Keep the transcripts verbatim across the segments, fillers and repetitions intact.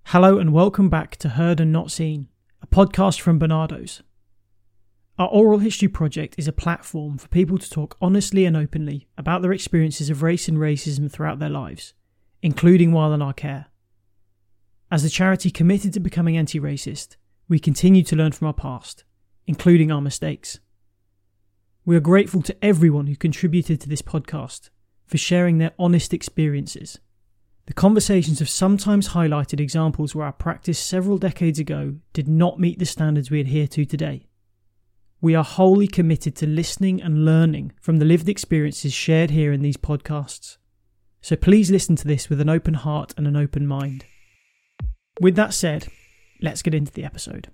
Hello and welcome back to Heard and Not Seen, a podcast from Barnardo's. Our oral history project is a platform for people to talk honestly and openly about their experiences of race and racism throughout their lives, including while in our care. As a charity committed to becoming anti-racist, we continue to learn from our past, including our mistakes. We are grateful to everyone who contributed to this podcast for sharing their honest experiences. The conversations have sometimes highlighted examples where our practice several decades ago did not meet the standards we adhere to today. We are wholly committed to listening and learning from the lived experiences shared here in these podcasts. So please listen to this with an open heart and an open mind. With that said, let's get into the episode.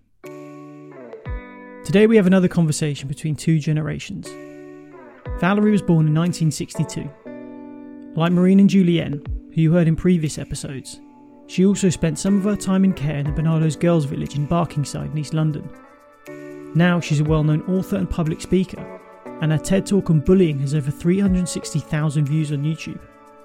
Today we have another conversation between two generations. Valerie was born in nineteen sixty-two. Like Maureen and Julienne, who you heard in previous episodes, she also spent some of her time in care in the Barnardo's Girls' Village in Barkingside in East London. Now she's a well-known author and public speaker, and her TED Talk on bullying has over three hundred sixty thousand views on YouTube.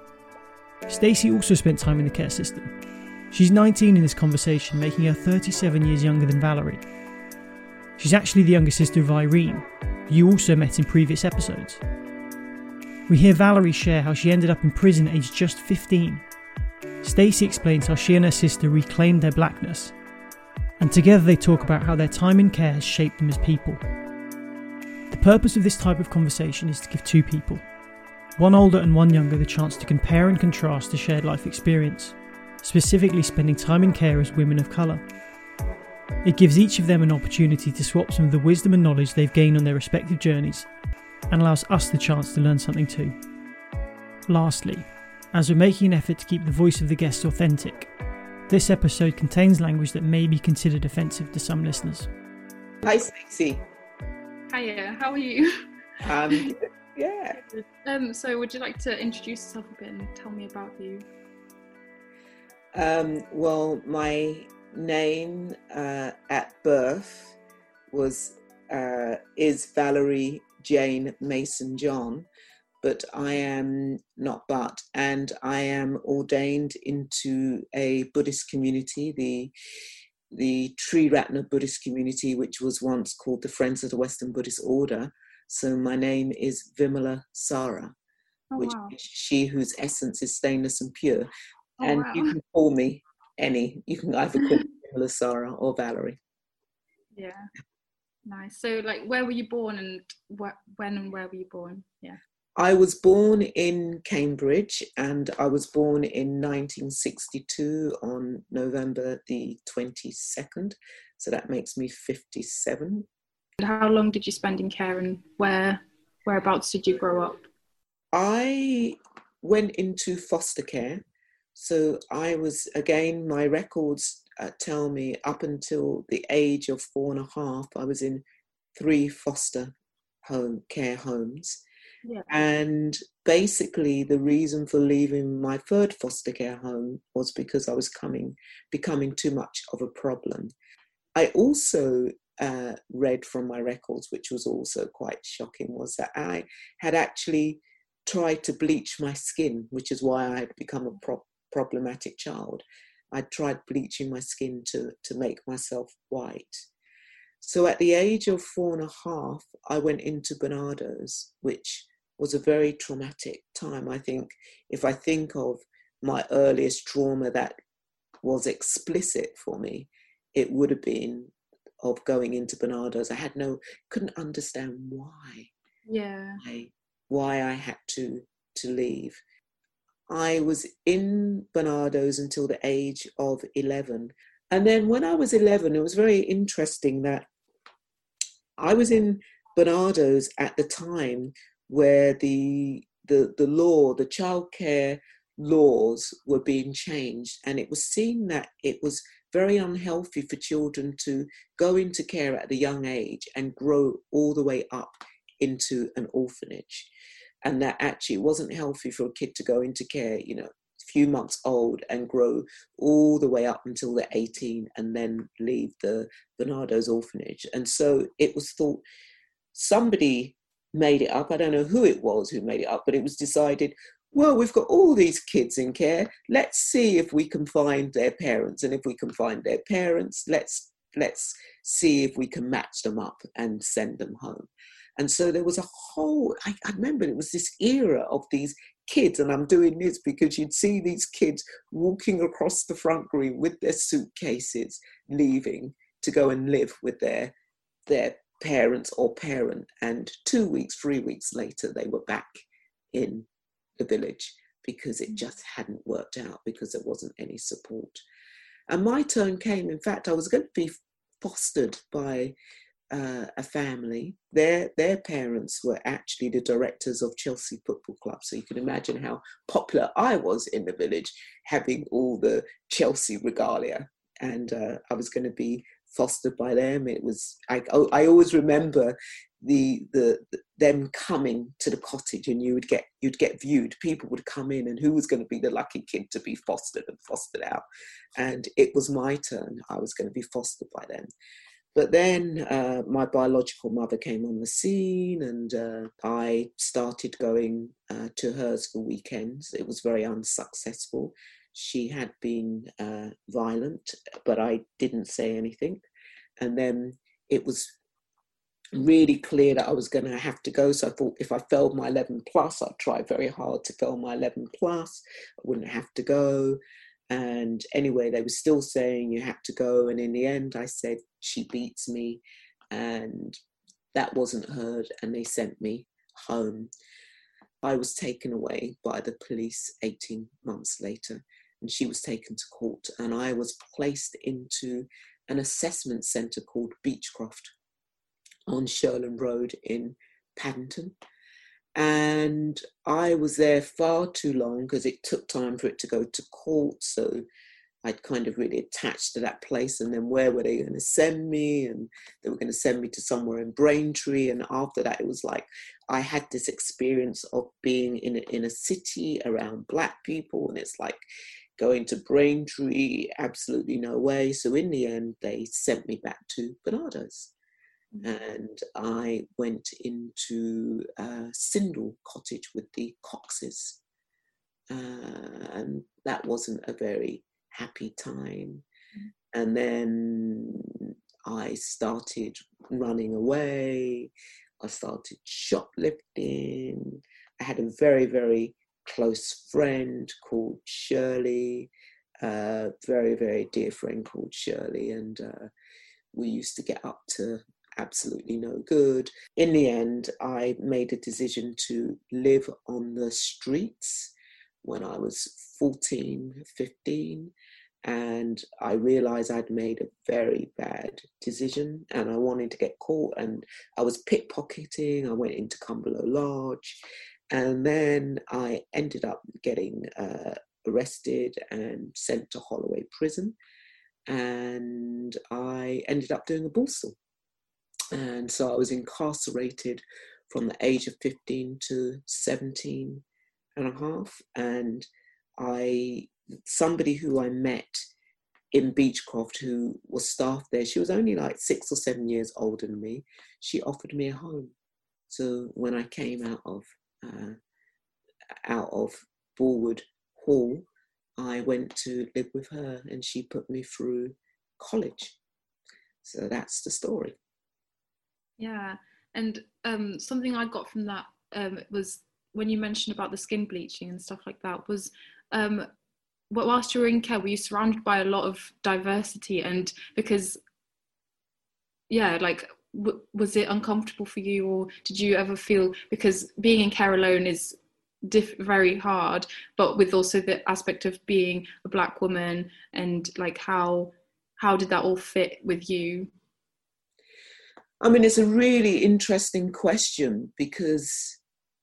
Stacey also spent time in the care system. She's nineteen in this conversation, making her thirty-seven years younger than Valerie. She's actually the younger sister of Irene, who you also met in previous episodes. We hear Valerie share how she ended up in prison aged just fifteen. Stacey explains how she and her sister reclaimed their blackness. And together they talk about how their time in care has shaped them as people. The purpose of this type of conversation is to give two people, one older and one younger, the chance to compare and contrast a shared life experience, specifically spending time in care as women of colour. It gives each of them an opportunity to swap some of the wisdom and knowledge they've gained on their respective journeys, and allows us the chance to learn something too. Lastly, as we're making an effort to keep the voice of the guests authentic, this episode contains language that may be considered offensive to some listeners. Hi, Stacey. Hiya, how are you? Um, yeah. Um, so would you like to introduce yourself a bit and tell me about you? Um, well, my name uh, at birth was uh, is Valerie Jane Mason John, but I am not but, and I am ordained into a Buddhist community, the the Triratna Buddhist community, which was once called the Friends of the Western Buddhist Order. So my name is Vimala Sara, Oh, which wow. is she whose essence is stainless and pure. Oh, and wow. you can call me any. You can either call me Vimala Sara or Valerie. Yeah, nice. So like, where were you born and wh- when and where were you born? Yeah. I was born in Cambridge, and I was born in nineteen sixty-two on November the twenty-second. So that makes me fifty-seven. And how long did you spend in care and where, whereabouts did you grow up? I went into foster care. So I was, again, my records uh, tell me up until the age of four and a half, I was in three foster home care homes. Yeah. And basically the reason for leaving my third foster care home was because I was coming, becoming too much of a problem. I also uh, read from my records, which was also quite shocking, was that I had actually tried to bleach my skin, which is why I had become a pro- problematic child. I tried bleaching my skin to, to make myself white. So at the age of four and a half, I went into Barnardo's, which was a very traumatic time. I think if I think of my earliest trauma that was explicit for me, it would have been of going into Barnardo's. I had no, couldn't understand why. Yeah. Why, why I had to, to leave. I was in Barnardo's until the age of eleven. And then when I was eleven, it was very interesting that I was in Barnardo's at the time where the the the law, the childcare laws were being changed, and it was seen that it was very unhealthy for children to go into care at a young age and grow all the way up into an orphanage, and that actually it wasn't healthy for a kid to go into care, you know, a few months old and grow all the way up until they're eighteen and then leave the Barnardo's orphanage. And so it was thought, somebody made it up. I don't know who it was who made it up, but it was decided well, we've got all these kids in care. Let's see if we can find their parents. And if we can find their parents, let's let's see if we can match them up and send them home. And so there was a whole, I, I remember it was this era of these kids, and I'm doing this because you'd see these kids walking across the front green with their suitcases, leaving to go and live with their, their parents or parent. And two weeks, three weeks later, they were back in the village because it just hadn't worked out, because there wasn't any support. And my turn came. In fact, I was going to be fostered by uh, a family. Their their parents were actually the directors of Chelsea Football Club. So you can imagine how popular I was in the village, having all the Chelsea regalia. And uh, I was going to be fostered by them. It was, I, I always remember the, the the them coming to the cottage, and you would get you'd get viewed. People would come in, and who was going to be the lucky kid to be fostered and fostered out. And it was my turn. I was going to be fostered by them. But then uh, my biological mother came on the scene, and uh, I started going uh, to hers for weekends. It was very unsuccessful. She had been uh, violent, but I didn't say anything. And then it was really clear that I was going to have to go. So I thought if I failed my eleven plus, I'd try very hard to fail my eleven plus. I wouldn't have to go. And anyway, they were still saying you have to go. And in the end, I said, she beats me. And that wasn't heard. And they sent me home. I was taken away by the police eighteen months later. And she was taken to court. And I was placed into an assessment centre called Beechcroft on Shirland Road in Paddington. And I was there far too long because it took time for it to go to court. So I'd kind of really attached to that place. And then where were they going to send me? And they were going to send me to somewhere in Braintree. And after that, it was like I had this experience of being in a, in a city around Black people. And it's like going to Braintree, absolutely no way. So in the end, they sent me back to Barnardo's. And I went into uh, Sindel Cottage with the Coxes. Uh, and that wasn't a very happy time. And then I started running away. I started shoplifting. I had a very, very close friend called Shirley, a very, very dear friend called Shirley. And uh, we used to get up to absolutely no good. In the end, I made a decision to live on the streets when I was fourteen, fifteen, and I realized I'd made a very bad decision and I wanted to get caught, and I was pickpocketing. I went into Cumberlow Lodge, and then I ended up getting uh, arrested and sent to Holloway Prison, and I ended up doing a Borstal. And so I was incarcerated from the age of fifteen to seventeen and a half. And I, somebody who I met in Beechcroft who was staff there, she was only like six or seven years older than me. She offered me a home. So when I came out of, uh, out of Bulwood Hall, I went to live with her, and she put me through college. So that's the story. Yeah, and um, something I got from that um, was when you mentioned about the skin bleaching and stuff like that, was um, whilst you were in care, were you surrounded by a lot of diversity? And because, yeah, like, w- was it uncomfortable for you, or did you ever feel, because being in care alone is diff- very hard, but with also the aspect of being a Black woman, and like how how did that all fit with you? I mean, it's a really interesting question, because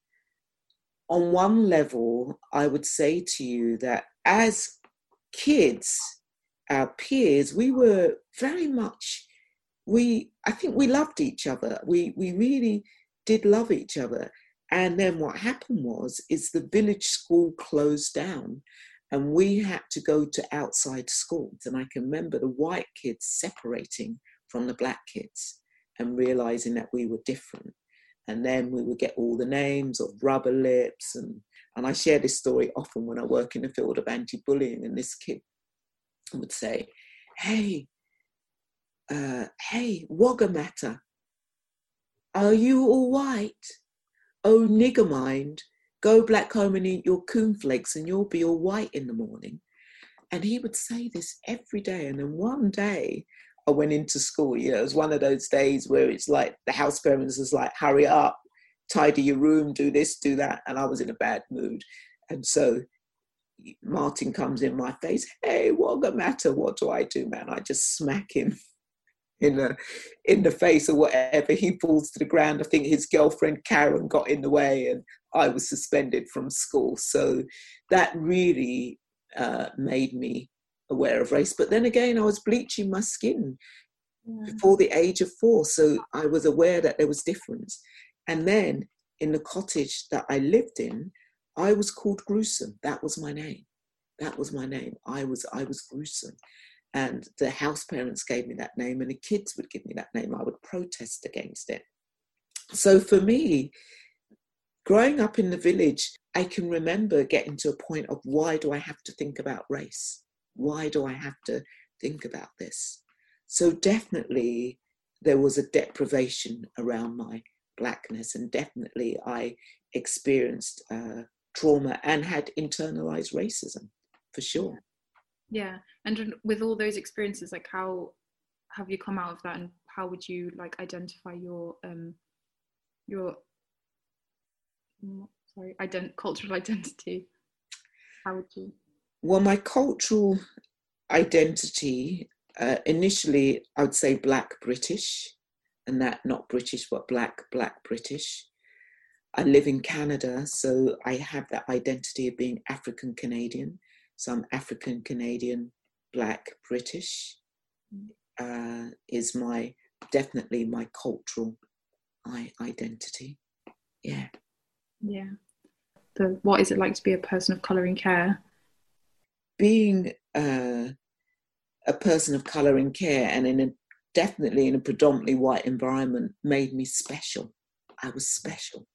on one level, I would say to you that as kids, our peers, we were very much, we, I think we loved each other. We, we really did love each other. And then what happened was, is the village school closed down and we had to go to outside schools. And I can remember the white kids separating from the Black kids and realizing that we were different. And then we would get all the names of rubber lips. And, and I share this story often when I work in the field of anti-bullying. And this kid would say, hey, uh, hey, Wagamatta, are you all right? Oh, nigger mind, go back home and eat your cornflakes and you'll be all white in the morning. And he would say this every day. And then one day I went into school, you know, it was one of those days where it's like the house parents is like, hurry up, tidy your room, do this, do that. And I was in a bad mood. And so Martin comes in my face, hey, Wagamatta, what do I do, man? I just smack him in the, in the face or whatever. He falls to the ground. I think his girlfriend Karen got in the way and I was suspended from school. So that really uh, made me aware of race. But then again, I was bleaching my skin yeah. before the age of four. So I was aware that there was difference. And then in the cottage that I lived in, I was called Gruesome. That was my name. That was my name. I was, I was Gruesome. And the house parents gave me that name and the kids would give me that name. I would protest against it. So for me, growing up in the village, I can remember getting to a point of why do I have to think about race? Why do I have to think about this? So definitely there was a deprivation around my blackness, and definitely I experienced uh, trauma and had internalized racism, for sure. Yeah, and with all those experiences, like how have you come out of that, and how would you like identify your um your sorry ident- cultural identity? How would you? Well, my cultural identity, uh, initially I would say Black British, and that not British but Black Black British. I live in Canada, so I have that identity of being African Canadian. So I'm African Canadian, Black British uh, is my definitely my cultural I, identity. Yeah. Yeah. The, what is it like to be a person of colour in care? Being uh, a person of colour in care, and in a definitely in a predominantly white environment, made me special. I was special.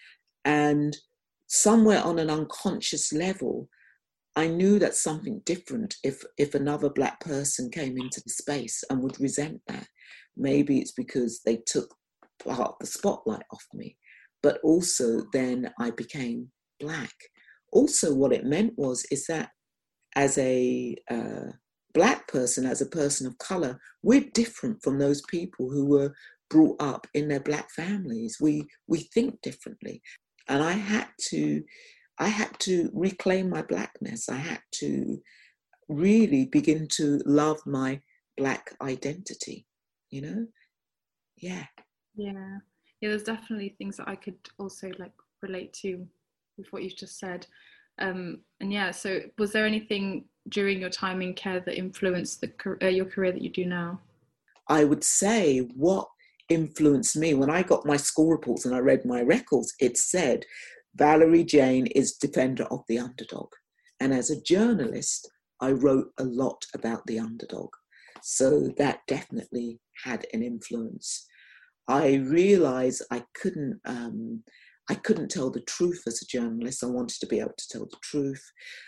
And somewhere on an unconscious level, I knew that something different if, if another Black person came into the space and would resent that. Maybe it's because they took part of the spotlight off me, but also then I became Black. Also what it meant was, is that as a uh, Black person, as a person of colour, we're different from those people who were brought up in their Black families. We, we think differently. And I had to I had to reclaim my Blackness. I had to really begin to love my Black identity, you know? Yeah. Yeah. Yeah, there's definitely things that I could also like relate to with what you've just said. Um, and yeah, so was there anything during your time in care that influenced the, uh, your career that you do now? I would say what influenced me, when I got my school reports and I read my records, it said, Valerie Jane is defender of the underdog. And as a journalist, I wrote a lot about the underdog. So that definitely had an influence. I realized I couldn't, um, I couldn't tell the truth as a journalist. I wanted to be able to tell the truth.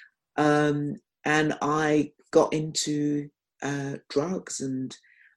Um, and I got into uh, drugs, and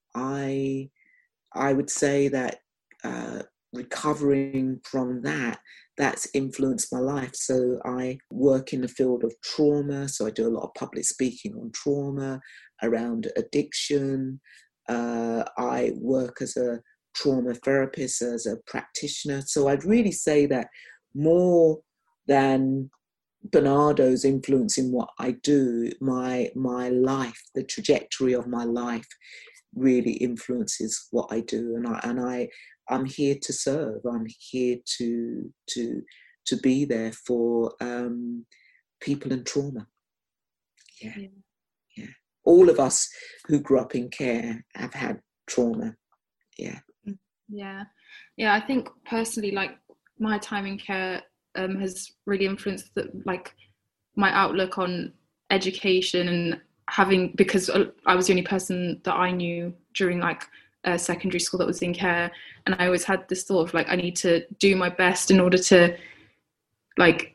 I, I would say that uh, recovering from that, that's influenced my life. So I work in the field of trauma. So I do a lot of public speaking on trauma, around addiction. Uh, I work as a trauma therapist, as a practitioner. So I'd really say that more than Bernardo's influence in what I do, my, my life, the trajectory of my life really influences what I do. And I, and I, I'm here to serve. I'm here to to to be there for um, people in trauma. Yeah. yeah, yeah. All of us who grew up in care have had trauma. Yeah, yeah, yeah. I think personally, like my time in care um, has really influenced the, like my outlook on education, and having, because I was the only person that I knew during like uh, secondary school that was in care, and I always had this thought of like I need to do my best in order to like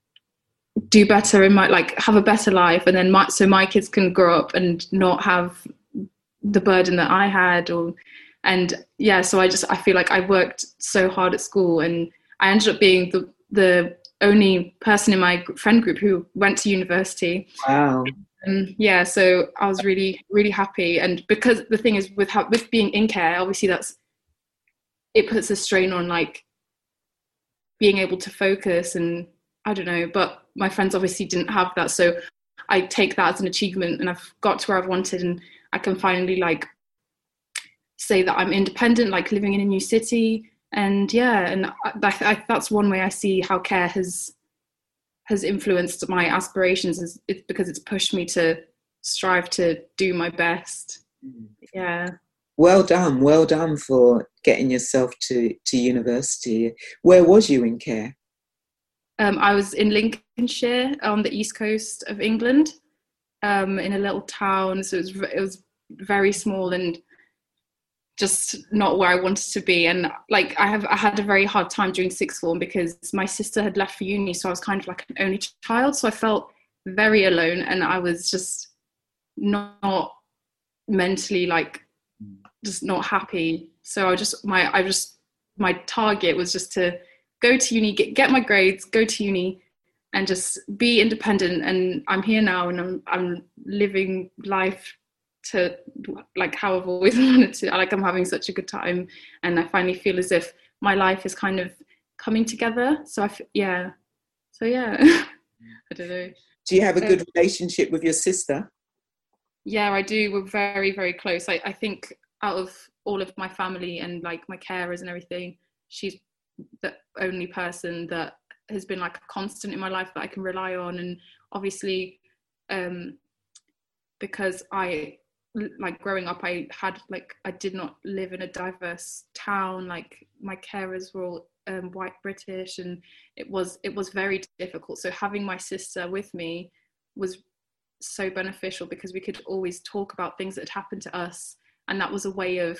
do better in my like have a better life, and then my, so my kids can grow up and not have the burden that I had. Or and yeah, so I just I feel like I worked so hard at school, and I ended up being the the only person in my friend group who went to university. Wow. Um, yeah, so I was really really happy, and because the thing is with how, with being in care, obviously that's it puts a strain on like being able to focus, and I don't know, but my friends obviously didn't have that, so I take that as an achievement, and I've got to where I've wanted, and I can finally like say that I'm independent, like living in a new city. And yeah, and I, I, that's one way I see how care has has influenced my aspirations, is it's because it's pushed me to strive to do my best. Yeah. Well done, well done for getting yourself to, to university. Where was you in care? Um, I was in Lincolnshire on the east coast of England, um, in a little town. So it was it was very small and just not where I wanted to be. And like I have I had a very hard time during sixth form because my sister had left for uni, so I was kind of like an only child, so I felt very alone, and I was just not mentally like just not happy. So I just my I just my target was just to go to uni, get, get my grades, go to uni, and just be independent. And I'm here now, and I'm I'm living life to like how I've always wanted to. Like I'm having such a good time, and I finally feel as if my life is kind of coming together. So I f- yeah, so yeah, I don't know. Do you have a good um, relationship with your sister? Yeah, I do. We're very very close. I, I think out of all of my family and like my carers and everything, she's the only person that has been like a constant in my life that I can rely on. And obviously um because I like growing up I had like I did not live in a diverse town. Like my carers were all um, white British, and it was it was very difficult. So having my sister with me was so beneficial because we could always talk about things that had happened to us, and that was a way of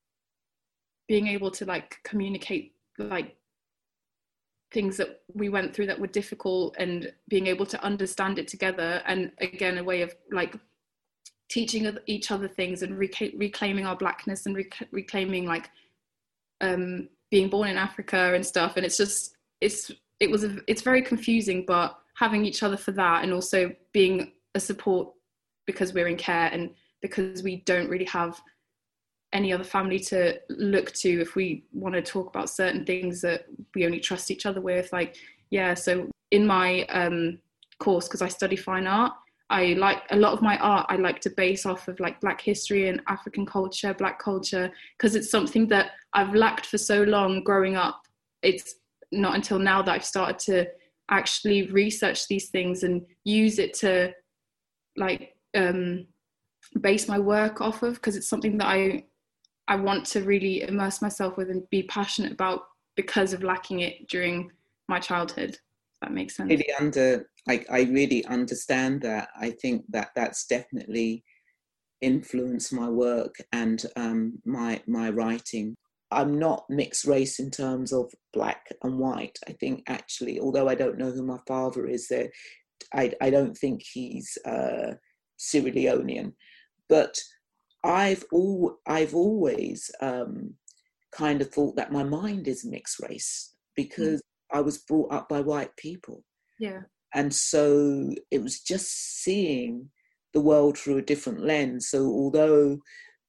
being able to like communicate like things that we went through that were difficult, and being able to understand it together. And again, a way of like teaching each other things and rec- reclaiming our blackness and rec- reclaiming like um being born in Africa and stuff. And it's just it's it was a, it's very confusing, but having each other for that, and also being a support because we're in care and because we don't really have any other family to look to if we want to talk about certain things that we only trust each other with. Like yeah, so in my um course, because I study fine art, I like a lot of my art I like to base off of like Black history and African culture, Black culture, because it's something that I've lacked for so long growing up. It's not until now that I've started to actually research these things and use it to like um base my work off of, because it's something that I I want to really immerse myself with and be passionate about because of lacking it during my childhood. If that makes sense. Really under, I, I really understand that. I think that that's definitely influenced my work and um, my my writing. I'm not mixed race in terms of black and white. I think actually, although I don't know who my father is, there, I I don't think he's uh, Sierra Leonean, but I've all I've always um, kind of thought that my mind is mixed race because mm. I was brought up by white people. Yeah. And so it was just seeing the world through a different lens. So although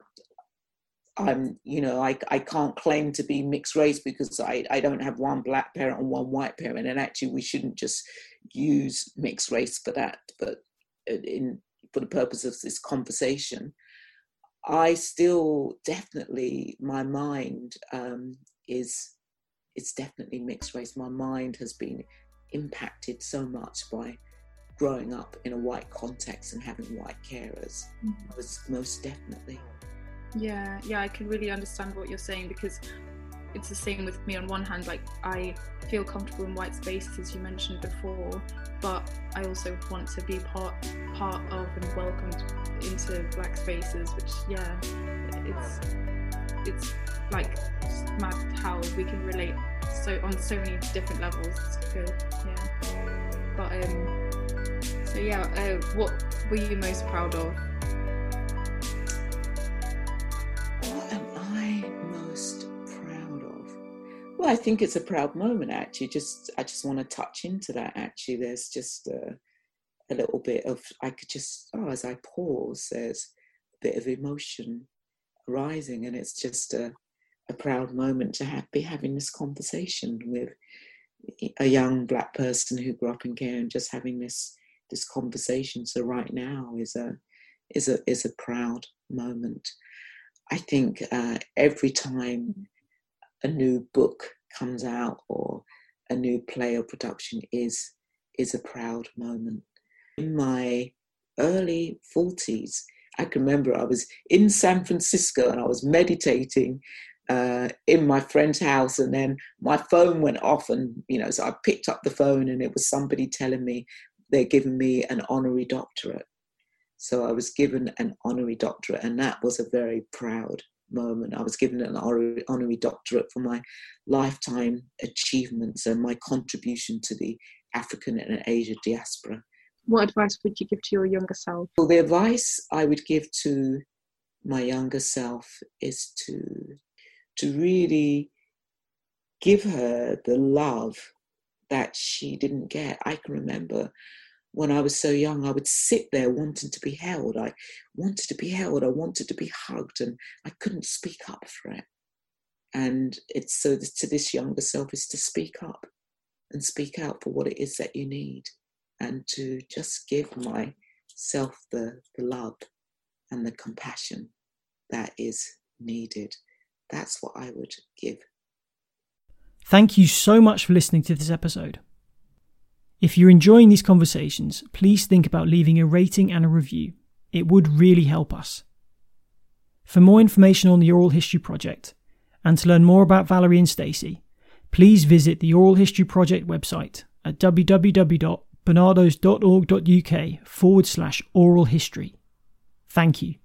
I'm, you know, I I can't claim to be mixed race because I, I don't have one black parent and one white parent, and actually we shouldn't just use mixed race for that, but in for the purpose of this conversation. I still definitely, my mind um, is, it's definitely mixed race. My mind has been impacted so much by growing up in a white context and having white carers. Mm-hmm. Most, most definitely. Yeah, yeah, I can really understand what you're saying, because it's the same with me. On one hand, like I feel comfortable in white spaces, as you mentioned before, but I also want to be part part of and welcomed into black spaces, which yeah, it's it's like it's mad how we can relate so on so many different levels. It's good, yeah. But um, so yeah, uh, what were you most proud of? What am I most proud of? Well, I think it's a proud moment, actually. Just I just want to touch into that. Actually, there's just a, a little bit of I could just oh, as I pause, there's a bit of emotion rising, and it's just a, a proud moment to have, be having this conversation with a young Black person who grew up in care, and just having this this conversation. So right now is a is a is a proud moment. I think uh, every time a new book comes out or a new play or production is is a proud moment. In my early forties, I can remember I was in San Francisco and I was meditating uh, in my friend's house, and then my phone went off, and you know, so I picked up the phone and it was somebody telling me they're giving me an honorary doctorate. So I was given an honorary doctorate, and that was a very proud moment. I was given an honorary, honorary doctorate for my lifetime achievements and my contribution to the African and Asia diaspora. What advice would you give to your younger self? Well, the advice I would give to my younger self is to, to really give her the love that she didn't get. I can remember when I was so young, I would sit there wanting to be held. I wanted to be held. I wanted to be hugged, and I couldn't speak up for it. And it's so to this younger self is to speak up and speak out for what it is that you need, and to just give myself the, the love and the compassion that is needed. That's what I would give. Thank you so much for listening to this episode. If you're enjoying these conversations, please think about leaving a rating and a review. It would really help us. For more information on the Oral History Project, and to learn more about Valerie and Stacey, please visit the Oral History Project website at www.barnardos.org.uk forward slash oral history. Thank you.